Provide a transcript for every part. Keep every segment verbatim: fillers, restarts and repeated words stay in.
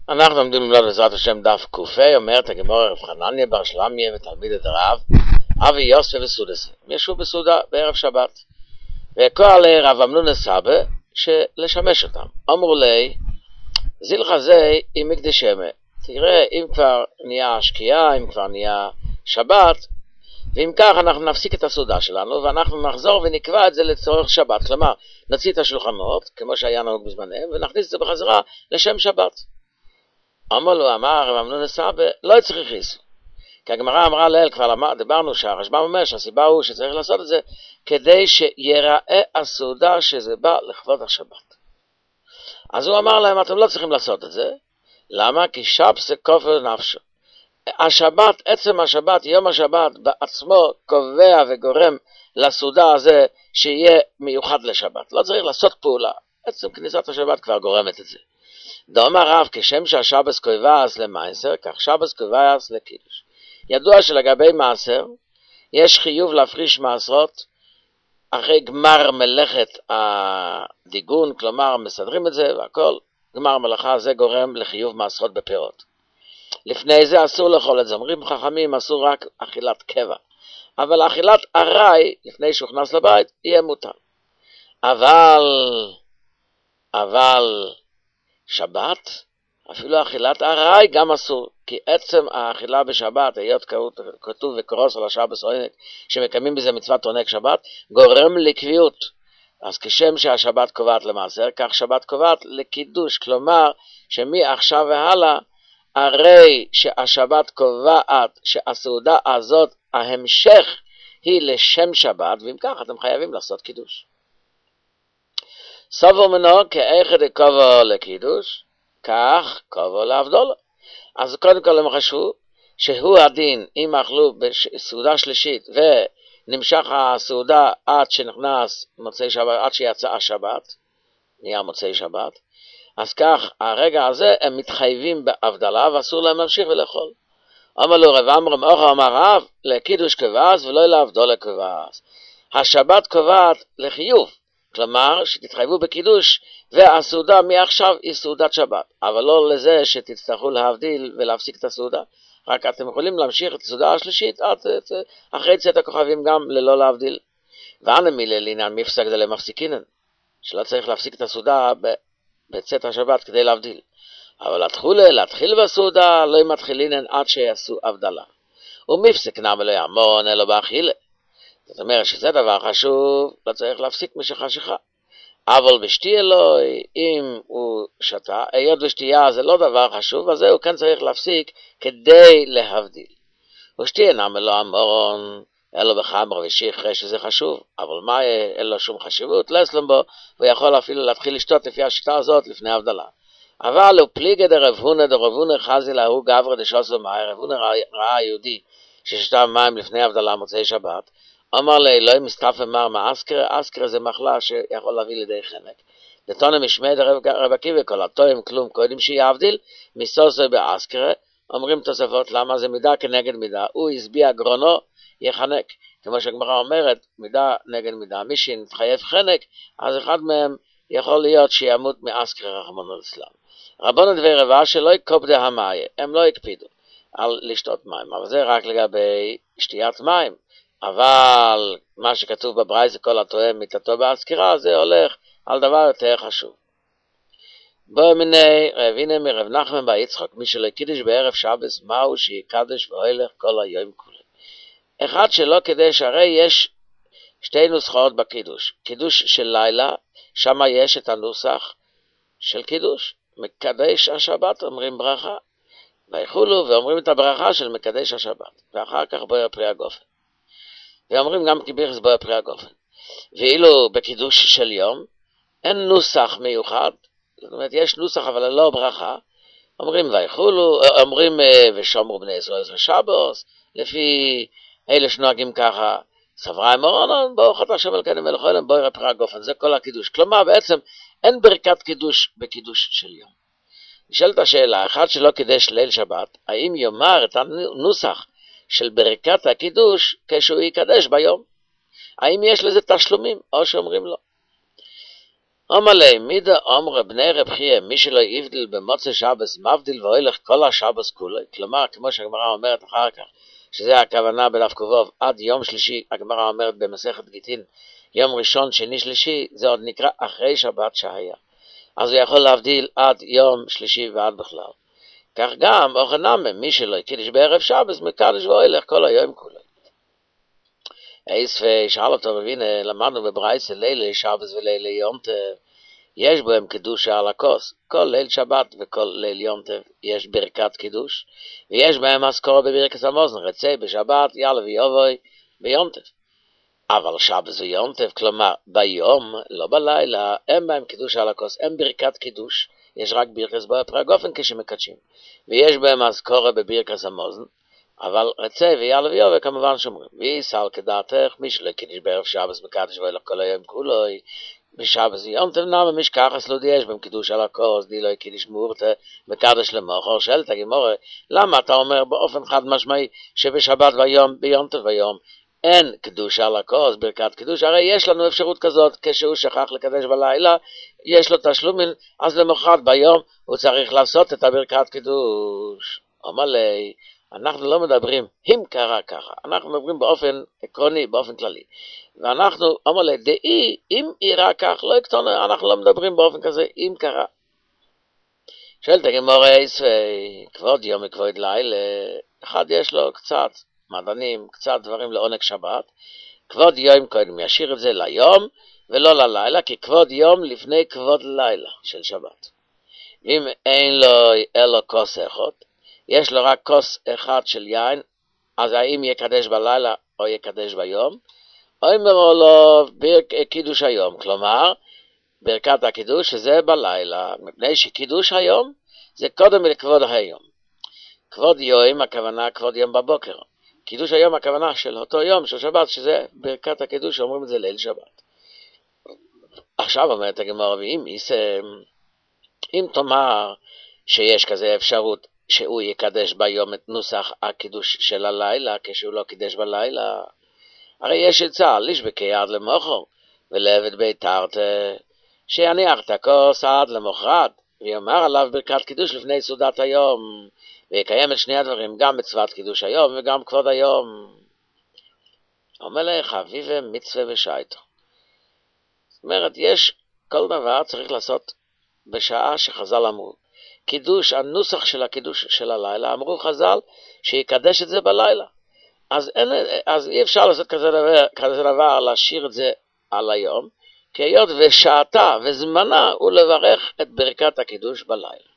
אנחנו עומדים ללמוד בעזרת השם דף ק"ה, אומרת הגמרא רב חנניה בר שלמיה ותלמיד את הרב אבי יוסף וסודס. הם ישבו בסעודה בערב שבת, וקרא לרב אמנון סבא לשמש אותם. אמרו לי, זילך זה עם מקדשמה, תראה, אם כבר נהיה שקיעה, אם כבר נהיה שבת, ואם כך אנחנו נפסיק את הסעודה שלנו ואנחנו נחזור ונקבע את זה לצורך שבת, כלומר נוציא את השולחנות כמו שהיה נהוג בזמנם ונכניס את זה בחזרה לשם שבת. אמר לו, אמר רב אמנון סבא, לא צריך איסור, כי הגמרא אמרה לאל, כבר למד, דיברנו שהרשב"ם אומר שהסיבה הוא שצריך לעשות את זה כדי שיראה הסעודה שזה בא לכבוד השבת. אז הוא אמר להם, אתם לא צריכים לעשות את זה. למה? כי שבת זה כופר נפשו. השבת, עצם השבת, יום השבת בעצמו קובע וגורם לסעודה הזה שיהיה מיוחד לשבת. לא צריך לעשות פעולה, עצם כניסת השבת כבר גורמת את זה. דאמר רב, כשם שהשבת קובעת למעשר, כך שבת קובעת לקידוש. ידוע שלגבי מעשר יש חיוב להפריש מעשרות אחרי גמר מלאכת הדיגון, כלומר מסדרים את זה והכל, גמר מלאכה זה גורם לחיוב מעשרות בפירות. לפני זה אסור לאכול את זה, אומרים חכמים אסור רק אכילת קבע, אבל אכילת ארעי לפני שהוכנס לבית יהיה מותר. אבל אבל שבת אפילו אכילת ארעי גם אסור, כי עצם האכילה בשבת, היות כתוב וקרוס על השבת עונג, שמקיימים בזה מצוות עונג שבת, גורם לקביעות. אז כשם שהשבת קובעת למעשר, כך שבת קובעת לקידוש, כלומר שמעכשיו והלאה, הרי שהשבת קובעת שהסעודה הזאת, ההמשך היא לשם שבת, ואם כך אתם חייבים לעשות קידוש. סבור מנו כאיכא דקובע לקידוש, כך קובע להבדלה. אז קודם כל הם חשבו שהוא הדין אם אכלו בסעודה שלישית ונמשך הסעודה עד שנכנס מוצאי שבת, עד שיצא השבת, נהיה מוצאי שבת, אז כך הרגע הזה הם מתחייבים בהבדלה ואסור להם להמשיך ולאכול. אמר לו רב עמרם אוכל אמר רב, לקידוש קובעת ולא להבדלה קובעת. השבת קובעת לחיוב, כלומר שתתחייבו בקידוש והסעודה מעכשיו היא סעודת שבת, אבל לא לזה שתצטרכו להבדיל ולהפסיק את הסעודה, רק אתם יכולים להמשיך את הסעודה השלישית עד אחרי צאת הכוכבים גם ללא להבדיל. ואנה מילה לעניין מפסק דלה מפסיקינן, שלא צריך להפסיק את הסעודה בצאת השבת כדי להבדיל, אבל להתחיל, להתחיל בסעודה לא מתחילינן עד שיעשו הבדלה. ומפסק נם לא יעמון אלא באכילה, זאת אומרת שזה דבר חשוב, לא צריך להפסיק משחשיכה. אבל בשתייה לא, אם הוא שתה, היות ושתייה זה לא דבר חשוב, אז הוא כן צריך להפסיק כדי להבדיל. ושתייה נם לא אמורון, אלו בחמר ושיחרה שזה חשוב, אבל מה אין לו שום חשיבות, לסלם בו, ויכול אפילו להתחיל לשתות לפי השיטה הזאת לפני הבדלה. אבל הוא פליגה דרב הונא דרב הונא חזי להוא גברא דשוסו מים, רב הונא ראה יהודי ששתה מים לפני הבדלה מוצאי שבת, אמר לי, לא מסתף אמר מה אסקרה, אסקרה זה מחלה שיכול להביא לידי חנק. דתונה משמע רב עקיבא כל התוהם כלום קודם שיבדיל, מסוסו באסקרה, אומרים תוספות למה זה מידה כנגד מידה, הוא הסביע גרונו יחנק, כמו שהגמרא אומרת, מידה נגד מידה, מי שנתחייב חנק, אז אחד מהם יכול להיות שימות מאסקרה רחמנא ליצלן. רבנו דבי רבא שלא יקפדו המאיה, הם לא יקפידו על לשתות מים, אבל זה רק לגבי שתיית מים. אבל מה שכתוב בברייתא כל התואם מיתתו באזכרה, זה הולך על דבר יותר חשוב. בוא מיני רב הנה מרב נחמן בר יצחק, מי שלא קידש בערב שבת, מהו שיקדש והולך כל היום כולו. אחד שלא קידש, הרי יש שתי נוסחאות בקידוש. קידוש של לילה, שם יש את הנוסח של קידוש. מקדש השבת אומרים ברכה, ויחולו ואומרים את הברכה של מקדש השבת, ואחר כך בוא פרי הגופן. ואומרים גם כביכס בו פרי הגופן. ואילו בקידוש של יום אין נוסח מיוחד, זאת אומרת יש נוסח אבל לא ברכה, אומרים ויחולו, אומרים ושומרו בני ישראל ושבוס, לפי אלה שנוהגים ככה, סברה מורונון, בואו חטא שם אל כן מלך העולם, בואו פרי הגופן, זה כל הקידוש. כלומר בעצם אין ברכת קידוש בקידוש של יום. נשאלת השאלה, אחד שלא קידש ליל שבת, האם יאמר את הנוסח של ברכת הקידוש כשהוא יקדש ביום? האם יש לזה תשלומים או שאומרים לא? אמר מידה אמר בני רב חייא, מי שלא יבדיל במוצא שבס מבדיל והולך כל השבס כולו. כלומר, כמו שהגמרא אומרת אחר כך, שזה הכוונה בדף קובוב, עד יום שלישי, הגמרא אומרת במסכת גיטין, יום ראשון, שני, שלישי, זה עוד נקרא אחרי שבת שהיה. אז הוא יכול להבדיל עד יום שלישי ועד בכלל. כך גם, אוכנמה, מי שלא קידש בערב שבס, מקדש והולך כל היום כולו. אייספי, שאל אותו רבינה, למדנו בברייסה לילה שבס ולילה יונטב, יש בהם קידוש על הכוס, כל ליל שבת וכל ליל יונטב יש ברכת קידוש, ויש בהם אזכור בברכת המוזן, רצי בשבת, יאללה ויובוי ביונטב. אבל שבס ויונטב, כלומר ביום, לא בלילה, אין בהם קידוש על הכוס, אין ברכת קידוש, יש רק ברכת בו פרגופן כשמקדשים, ויש בהם אזכור בברכת המוזן, אבל רצי ויאללה ויובוי כמובן שומרים. ויסל כדעתך, מי שלא קידש בערב שבס מקדש ואילך כל היום כולוי, בשבס ויונטב נאמה משכחס לא דיש בהם קידוש על הכוס, די לא קידש מורתה מקדש למוחר. שאלת הגמרא, למה אתה אומר באופן חד משמעי שבשבת ויום, ביונטב ויום, אין קידוש על הכוס, ברכת קידוש? הרי יש לנו אפשרות כזאת, כשהוא שכח לקדש בלילה, יש לו תשלומים, אז למחרת ביום הוא צריך לעשות את הברכת קידוש. אומר לי, אנחנו לא מדברים אם קרה ככה, אנחנו מדברים באופן עקרוני, באופן כללי. ואנחנו, אומר לי, דאי, אם אירע כך, לא יקטון, אנחנו לא מדברים באופן כזה, אם קרה. שואלת הגמרא, כבוד יום וכבוד לילה, אחד יש לו קצת מדענים, קצת דברים לעונג שבת, כבוד יום קודם ישאיר את זה ליום ולא ללילה, כי כבוד יום לפני כבוד לילה של שבת. אם אין לו אלו כוס אחד, יש לו רק כוס אחד של יין, אז האם יקדש בלילה או יקדש ביום? או אם אמרו לו קידוש היום, כלומר, ברכת הקידוש שזה בלילה, מפני שקידוש היום זה קודם לכבוד היום. כבוד יום, הכוונה כבוד יום בבוקר. קידוש היום, הכוונה של אותו יום של שבת, שזה ברכת הקידוש, שאומרים את זה ליל שבת. עכשיו אומרת הגמרא, ואם אם תאמר שיש כזה אפשרות, שהוא יקדש ביום את נוסח הקידוש של הלילה, כשהוא לא קידש בלילה, הרי יש עצה, לשבקי עד למוחר, ולעבד בית תרתה, שיניח את הכוס עד למוחרת, ויאמר עליו ברכת קידוש לפני סעודת היום, ויקיים את שני הדברים, גם מצוות קידוש היום וגם כבוד היום. אומר לך, חביבה מצווה ושייטו. זאת אומרת, יש כל דבר צריך לעשות בשעה שחז"ל אמרו. קידוש, הנוסח של הקידוש של הלילה, אמרו חז"ל שיקדש את זה בלילה. אז, אין, אז אי אפשר לעשות כזה דבר, כזה דבר, להשאיר את זה על היום, כי היות ושעתה וזמנה הוא לברך את ברכת הקידוש בלילה.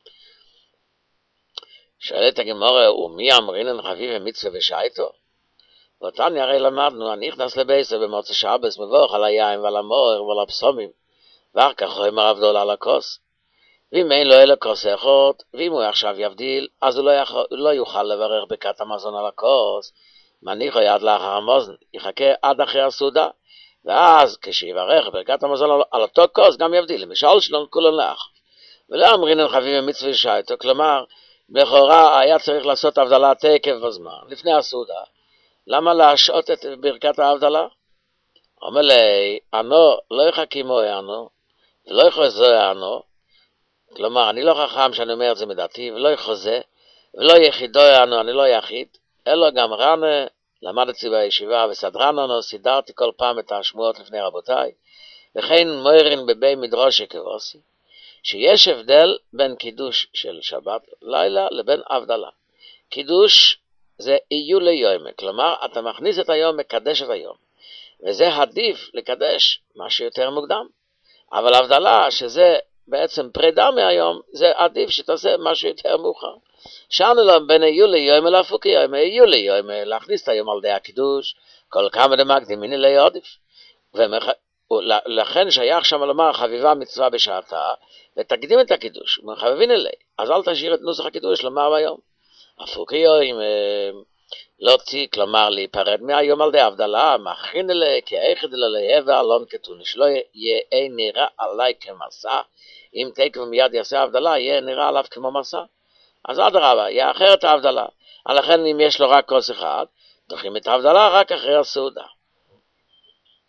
שואלת הגמרא, ומי אמרינן חביב מצווה ושייטו? ואותן הרי למדנו, אני נכנס לבייסה במוצא שבס, מבוך על היין ועל המוער ועל הפסומים, ואחר כך הוא אמר עבדול על הכוס. ואם אין לו אלא כוס אחד, ואם הוא עכשיו יבדיל, אז הוא לא, יכול, לא יוכל לברך ברכת המזון על הכוס, מניחו יד לאחר המוזן, יחכה עד אחרי הסעודה, ואז כשיברך ברכת המזון על, על אותו כוס, גם יבדיל, למשל שלום כולו לאח. ולא אמרינן חביב מצווה ושייטו, כלומר, לכאורה היה צריך לעשות הבדלה תקף בזמן, לפני הסעודה. למה להשעות את ברכת ההבדלה? אומר לי, אנו לא יחכימו אנו, ולא יחוזו אנו, כלומר, אני לא חכם שאני אומר את זה מדעתי, ולא יחוזה, ולא יחידו אנו, אני לא יחיד, אלא גם רנה, למדתי בישיבה וסדרנו, סידרתי כל פעם את השמועות לפני רבותיי, וכן מוירין בבי מדרושי כבוסי, שיש הבדל בין קידוש של שבת לילה לבין הבדלה. קידוש זה איו ליום, כלומר אתה מכניס את היום, מקדש את היום, וזה עדיף לקדש מה שיותר מוקדם. אבל הבדלה שזה בעצם פרידה מהיום, זה עדיף שתעשה מה שיותר מאוחר. שאנו לו בין איו ליום להפוק יום, איו ליום להכניס את היום על די הקידוש, כל כמה דמקדימיני לי עדיף. ומח... לכן שייך שם לומר חביבה מצווה בשעתה, ותקדים את הקידוש, ומחבבין אלי, אז אל תשאיר את נוסח הקידוש לומר ביום. הפוק יום לא צי, כלומר להיפרד מהיום על די הבדלה, מכין אלי, כי היחד אלי ועלון כתון, שלא יהיה נראה עליי כמסע, אם תקב מיד יעשה הבדלה, יהיה נראה עליו כמו מסע. אז עד הרבה, יאחר את ההבדלה. לכן אם יש לו רק כוס אחד, דוחים את ההבדלה רק אחרי הסעודה.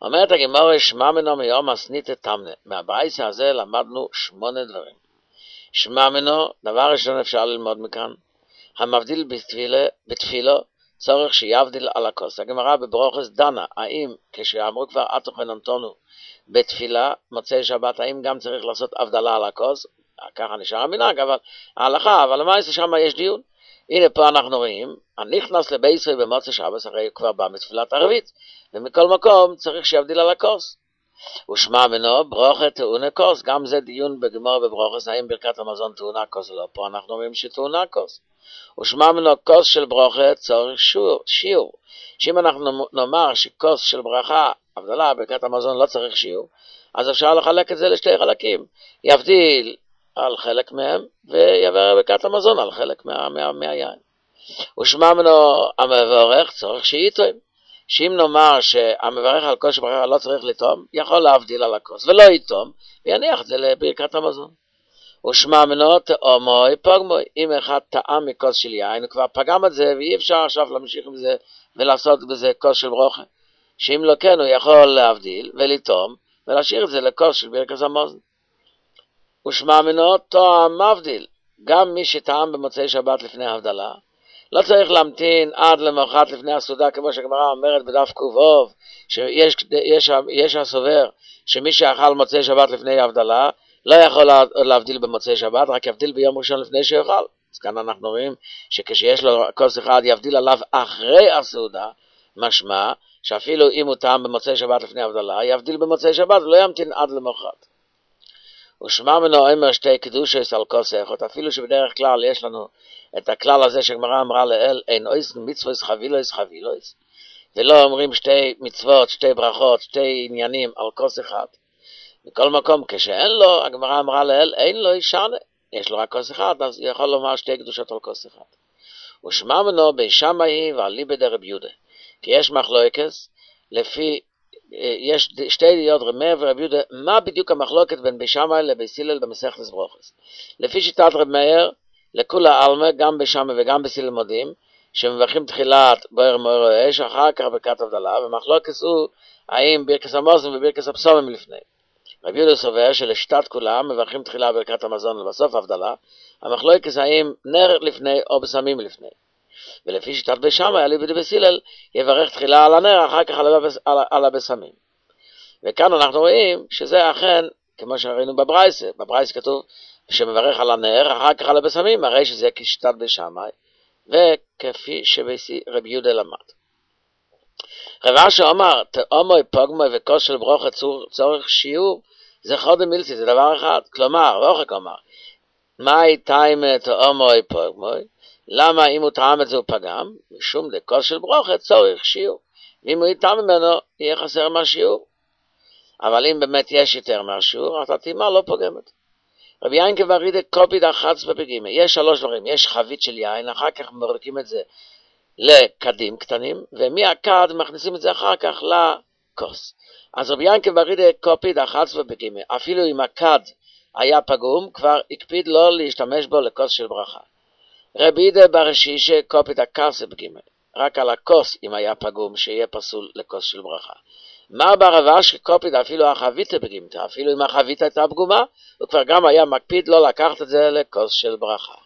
אומרת הגמרא, שמע מנו מיום הסניתא תמנה. מהברייתא הזה למדנו שמונה דברים. שמע מנו, דבר ראשון אפשר ללמוד מכאן, המבדיל בתפילה, בתפילו, צורך שיבדיל על הכוס. הגמרא בברוכס דנה, האם כשאמרו כבר אתוכן אנטונו בתפילה, מוצאי שבת, האם גם צריך לעשות הבדלה על הכוס? ככה נשאר המנהג, אבל ההלכה, אבל למעשה שם יש דיון. הנה פה אנחנו רואים, הנכנס לבית ישראל במוצאי שבת, הרי כבר בא מתפילת ערבית, ומכל מקום צריך שיבדיל על הכוס. ושמע מנו ברוכה טעונה כוס, גם זה דיון בגמרא בברוכס, האם ברכת המזון טעונה כוס או לא, פה אנחנו רואים שטעונה כוס. ושמע מנו כוס של ברוכה צריך שיעור, שיעור. שאם אנחנו נאמר שכוס של ברכה, הבדלה, ברכת המזון לא צריך שיעור, אז אפשר לחלק את זה לשתי חלקים, יבדיל על חלק מהם, ויעבר ברכת המזון על חלק מה, מה, מהיין. ושמע מנו המברך צורך שיטום, שאם נאמר שהמברך על כוס של ברכה לא צריך לטום, יכול להבדיל על הכוס, ולא יטום, ויניח את זה לברכת המזון. ושמע מנו תאומוי פוגמוי, אם אחד טעם מכוס של יין, הוא כבר פגם את זה, ואי אפשר עכשיו להמשיך עם זה, ולעשות בזה כוס של ברוכה. שאם לא כן, הוא יכול להבדיל ולטום, ולהשאיר את זה לכוס של ברכת המזון. ושמע מנו טועם מבדיל, גם מי שטעם במוצאי שבת לפני הבדלה, לא צריך להמתין עד למחרת לפני הסעודה, כמו שהגמרא אומרת בדף ק"ו, שיש יש, יש הסובר שמי שאכל מוצאי שבת לפני הבדלה, לא יכול להבדיל במוצאי שבת, רק יבדיל ביום ראשון לפני שיאכל. אז כאן אנחנו רואים שכשיש לו כוס אחד יבדיל עליו אחרי הסעודה, משמע שאפילו אם הוא טעם במוצאי שבת לפני הבדלה, יבדיל במוצאי שבת ולא ימתין עד למחרת. ושמע מנו אומר שתי קדושס על כוס אחד, אפילו שבדרך כלל יש לנו את הכלל הזה שגמרא אמרה לאל, אין אויס מצווס חבילויס חבילויס, ולא אומרים שתי מצוות, שתי ברכות, שתי עניינים על כוס אחד. בכל מקום, כשאין לו, הגמרא אמרה לאל, אין לו ישנה, יש לו רק כוס אחד, אז הוא יכול לומר שתי קדושות על כוס אחד. ושמע מנו בי שמאי ואליבא דרבי יהודה, כי יש מחלוקס, לפי, יש שתי דעות רבי מאיר ורבי יהודה, מה בדיוק המחלוקת בין בי שמאי לבי סילל במסכת ברוכס? לפי שיטת רבי מאיר, לכולה עלמא, גם בי שמאי וגם בי סילל מודים, שמברכים תחילת בוער מאור האש, אחר כך ברכת הבדלה, ומחלוקס הוא, האם ברכת המזון וברכת הפסומים לפני. רבי יהודה סובר שלשיטת כולם מברכים תחילה ברכת המזון ובסוף הבדלה, המחלוקת האם נר לפני או בשמים לפני. ולפי שיטת בי שמאי, אליבא דרבי סילל, יברך תחילה על הנר, אחר כך על, הבס, על, על הבשמים. וכאן אנחנו רואים שזה אכן, כמו שראינו בברייתא, בברייתא כתוב שמברך על הנר, אחר כך על הבשמים, הרי שזה כשיטת בי שמאי, וכפי שרבי יהודה למד. רב אשר אמר, תאומוי פוגמוי וכוס של ברוכה צורך שיעור, זה חודם מילסי, זה דבר אחד. כלומר, רוחק אמר, מהי טיימה תאומוי פוגמוי? למה אם הוא טעם את זה הוא פגם? משום לכוס של ברוכה צורך שיעור. ואם הוא יטעם ממנו, יהיה חסר מהשיעור. אבל אם באמת יש יותר מהשיעור, הטעימה לא פוגמת. רבי יין כברידה קופיד אחת בפגימה. יש שלוש דברים, יש חבית של יין, אחר כך מרקים את זה לקדים קטנים, ומהכד מכניסים את זה אחר כך לכוס. אז רבי ינקל ברידה קופיד אחת בפגימה, אפילו אם הכד היה פגום, כבר הקפיד לא להשתמש בו לכוס של ברכה. רבי ידה ברשישה קופיד הכס בפגימה, רק על הכוס אם היה פגום שיהיה פסול לכוס של ברכה. מה ברבש קופיד אפילו החבית בפגימה, אפילו אם החבית הייתה פגומה, הוא כבר גם היה מקפיד לא לקחת את זה לכוס של ברכה.